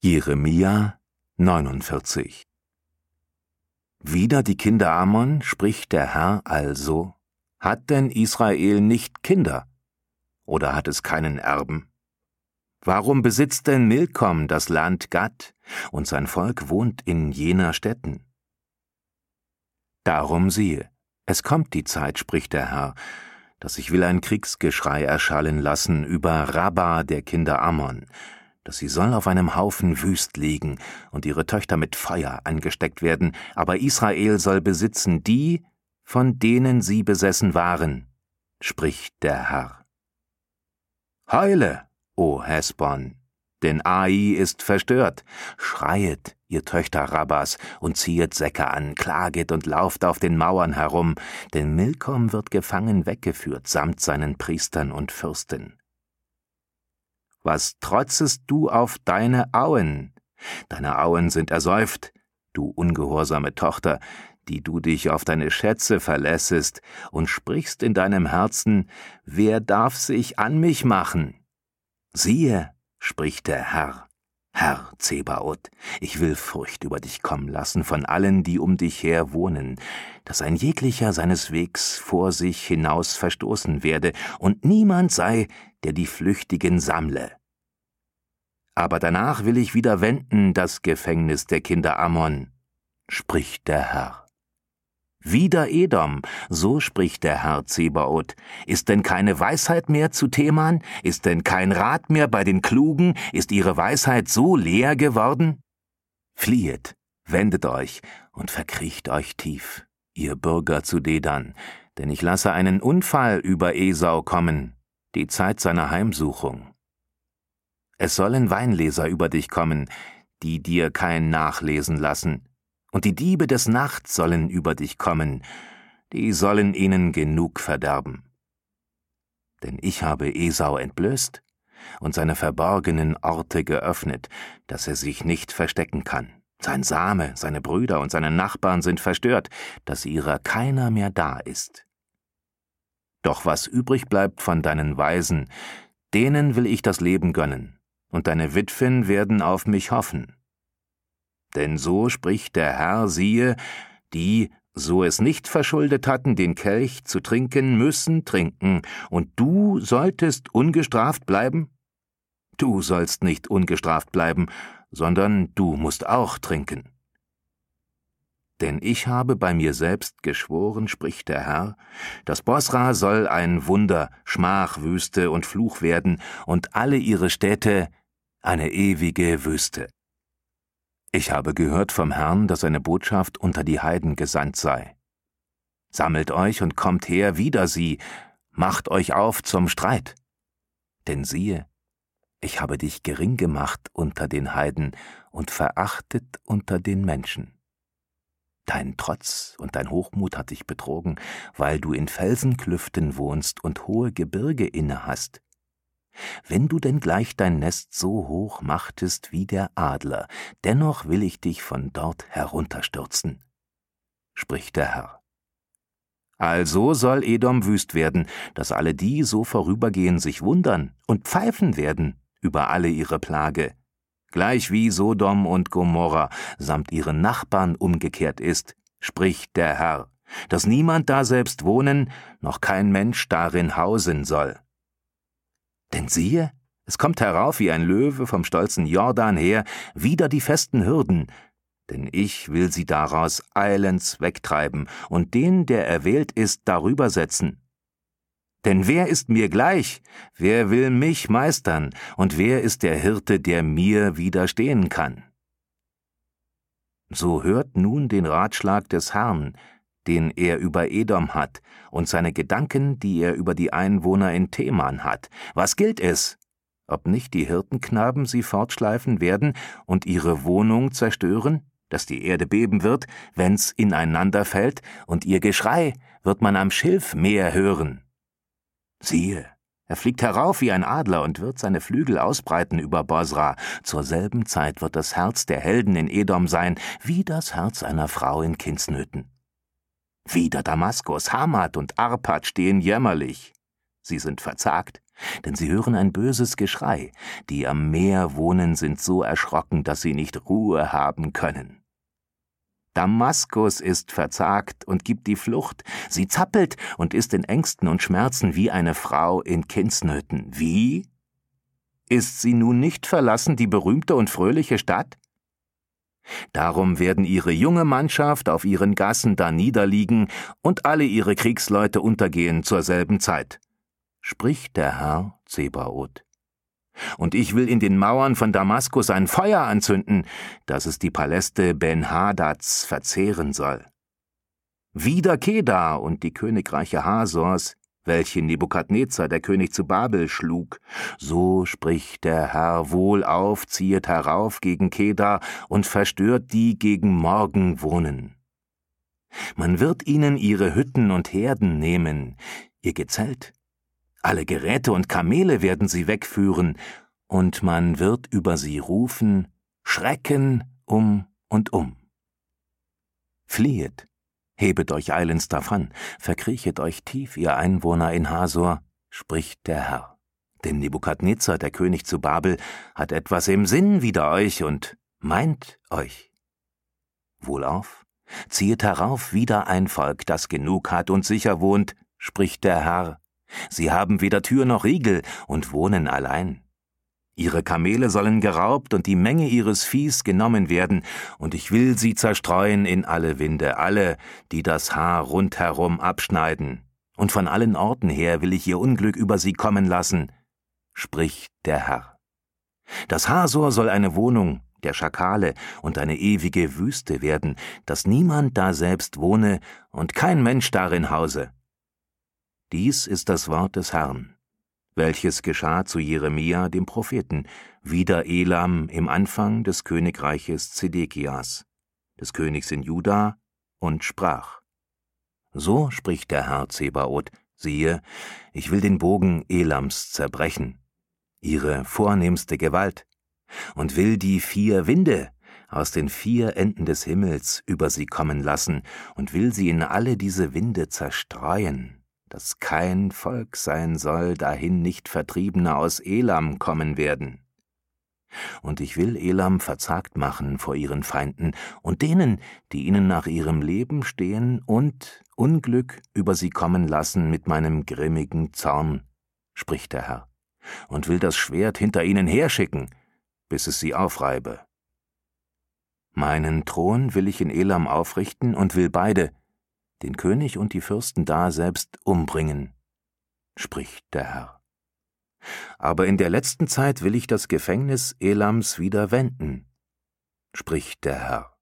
Jeremia 49. Wider die Kinder Ammon spricht der Herr also: Hat denn Israel nicht Kinder? Oder hat es keinen Erben? Warum besitzt denn Milkom das Land Gad, und sein Volk wohnt in jener Stätten? Darum siehe, es kommt die Zeit, spricht der Herr, dass ich will ein Kriegsgeschrei erschallen lassen über Rabba der Kinder Ammon, dass sie soll auf einem Haufen wüst liegen und ihre Töchter mit Feuer angesteckt werden, aber Israel soll besitzen die, von denen sie besessen waren, spricht der Herr. Heule, o Hesbon, denn Ai ist verstört. Schreiet, ihr Töchter Rabbas, und ziehet Säcke an, klaget und lauft auf den Mauern herum, denn Milkom wird gefangen weggeführt samt seinen Priestern und Fürsten. Was trotzest du auf deine Auen? Deine Auen sind ersäuft, du ungehorsame Tochter, die du dich auf deine Schätze verlässest und sprichst in deinem Herzen: Wer darf sich an mich machen? Siehe, spricht der Herr, Herr Zebaoth, ich will Furcht über dich kommen lassen von allen, die um dich her wohnen, dass ein jeglicher seines Wegs vor sich hinaus verstoßen werde und niemand sei, der die Flüchtigen sammle. Aber danach will ich wieder wenden das Gefängnis der Kinder Ammon, spricht der Herr. Wider Edom, so spricht der Herr Zebaoth, ist denn keine Weisheit mehr zu Teman? Ist denn kein Rat mehr bei den Klugen? Ist ihre Weisheit so leer geworden? Fliehet, wendet euch und verkriecht euch tief, ihr Bürger zu Dedan, denn ich lasse einen Unfall über Esau kommen, die Zeit seiner Heimsuchung. Es sollen Weinleser über dich kommen, die dir kein Nachlesen lassen, und die Diebe des Nachts sollen über dich kommen, die sollen ihnen genug verderben. Denn ich habe Esau entblößt und seine verborgenen Orte geöffnet, dass er sich nicht verstecken kann. Sein Same, seine Brüder und seine Nachbarn sind verstört, dass ihrer keiner mehr da ist. Doch was übrig bleibt von deinen Weisen, denen will ich das Leben gönnen, und deine Witwen werden auf mich hoffen. Denn so spricht der Herr, siehe, die, so es nicht verschuldet hatten, den Kelch zu trinken, müssen trinken, und du solltest ungestraft bleiben? Du sollst nicht ungestraft bleiben, sondern du musst auch trinken. Denn ich habe bei mir selbst geschworen, spricht der Herr, dass Bosra soll ein Wunder, Schmach, Wüste und Fluch werden, und alle ihre Städte eine ewige Wüste. Ich habe gehört vom Herrn, dass eine Botschaft unter die Heiden gesandt sei. Sammelt euch und kommt her wider sie, macht euch auf zum Streit. Denn siehe, ich habe dich gering gemacht unter den Heiden und verachtet unter den Menschen. Dein Trotz und dein Hochmut hat dich betrogen, weil du in Felsenklüften wohnst und hohe Gebirge inne hast. Wenn du denn gleich dein Nest so hoch machtest wie der Adler, dennoch will ich dich von dort herunterstürzen, spricht der Herr. Also soll Edom wüst werden, dass alle die so vorübergehen sich wundern und pfeifen werden über alle ihre Plage, gleich wie Sodom und Gomorra samt ihren Nachbarn umgekehrt ist, spricht der Herr, dass niemand daselbst wohnen, noch kein Mensch darin hausen soll. Denn siehe, es kommt herauf wie ein Löwe vom stolzen Jordan her, wider die festen Hürden, denn ich will sie daraus eilends wegtreiben und den, der erwählt ist, darüber setzen. Denn wer ist mir gleich? Wer will mich meistern? Und wer ist der Hirte, der mir widerstehen kann? So hört nun den Ratschlag des Herrn, den er über Edom hat, und seine Gedanken, die er über die Einwohner in Teman hat. Was gilt es? Ob nicht die Hirtenknaben sie fortschleifen werden und ihre Wohnung zerstören, dass die Erde beben wird, wenn's ineinander fällt, und ihr Geschrei wird man am Schilfmeer hören. Siehe, er fliegt herauf wie ein Adler und wird seine Flügel ausbreiten über Bosra. Zur selben Zeit wird das Herz der Helden in Edom sein, wie das Herz einer Frau in Kindsnöten. Wider Damaskus, Hamat und Arpad stehen jämmerlich. Sie sind verzagt, denn sie hören ein böses Geschrei. Die am Meer wohnen, sind so erschrocken, dass sie nicht Ruhe haben können. Damaskus ist verzagt und gibt die Flucht. Sie zappelt und ist in Ängsten und Schmerzen wie eine Frau in Kindsnöten. Wie? Ist sie nun nicht verlassen, die berühmte und fröhliche Stadt? Darum werden ihre junge Mannschaft auf ihren Gassen da niederliegen und alle ihre Kriegsleute untergehen zur selben Zeit, spricht der Herr Zebaoth. Und ich will in den Mauern von Damaskus ein Feuer anzünden, dass es die Paläste Ben-Hadads verzehren soll. Wider Kedar und die Königreiche Hasors, welche Nebukadnezar, der König zu Babel, schlug, so spricht der Herr, wohlauf ziehet herauf gegen Kedar und verstört die gegen morgen wohnen. Man wird ihnen ihre Hütten und Herden nehmen, ihr Gezelt, alle Geräte und Kamele werden sie wegführen, und man wird über sie rufen, Schrecken um und um. Fliehet, hebet euch eilends davon, verkriechet euch tief, ihr Einwohner in Hasor, spricht der Herr. Denn Nebukadnezar, der König zu Babel, hat etwas im Sinn wider euch und meint euch. Wohlauf, ziehet herauf wider ein Volk, das genug hat und sicher wohnt, spricht der Herr. Sie haben weder Tür noch Riegel und wohnen allein. Ihre Kamele sollen geraubt und die Menge ihres Viehs genommen werden, und ich will sie zerstreuen in alle Winde, alle, die das Haar rundherum abschneiden, und von allen Orten her will ich ihr Unglück über sie kommen lassen, spricht der Herr. Das Hasor soll eine Wohnung der Schakale und eine ewige Wüste werden, dass niemand daselbst wohne und kein Mensch darin hause. Dies ist das Wort des Herrn, welches geschah zu Jeremia, dem Propheten, wider Elam im Anfang des Königreiches Zedekias, des Königs in Juda, und sprach: So spricht der Herr Zebaoth, siehe, ich will den Bogen Elams zerbrechen, ihre vornehmste Gewalt, und will die 4 Winde aus den 4 Enden des Himmels über sie kommen lassen und will sie in alle diese Winde zerstreuen, dass kein Volk sein soll, dahin nicht Vertriebene aus Elam kommen werden. Und ich will Elam verzagt machen vor ihren Feinden und denen, die ihnen nach ihrem Leben stehen, und Unglück über sie kommen lassen mit meinem grimmigen Zorn, spricht der Herr, und will das Schwert hinter ihnen herschicken, bis es sie aufreibe. Meinen Thron will ich in Elam aufrichten und will beide, den König und die Fürsten daselbst, umbringen, spricht der Herr. Aber in der letzten Zeit will ich das Gefängnis Elams wieder wenden, spricht der Herr.